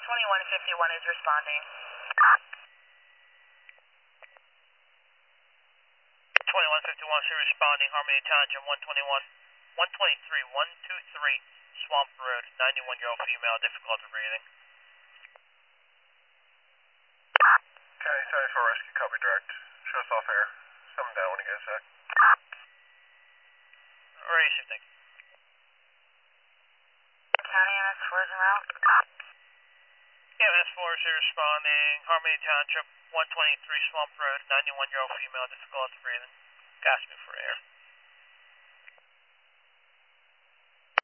2151 is responding. 2151 is responding. Harmony Township 123, 123, Swamp Road, 91-year-old female, difficulty breathing. County 74 Rescue, copy direct. Show us off air. Coming down when you get a sec. Racing, thank you. County MS4 is en route. MS4 is responding. Harmony Township 123, Swamp Road, 91-year-old female, difficulty breathing. Gas me for air.